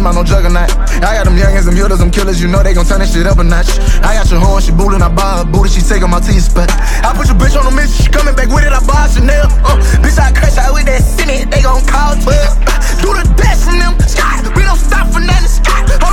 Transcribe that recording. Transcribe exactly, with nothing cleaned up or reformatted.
about no juggernaut. I got them youngins, them hitters, them killers, you know they gon' turn that shit up a notch. I got your horn, she boolin', I buy her booty, she taking my teeth spot. I put your bitch on the mission, she coming back with it, I buy Chanel. Uh, bitch, I crash out with that Senate, they gon' call twelve. Uh, do the dash from them, Scott, we don't stop for nothing, Scott.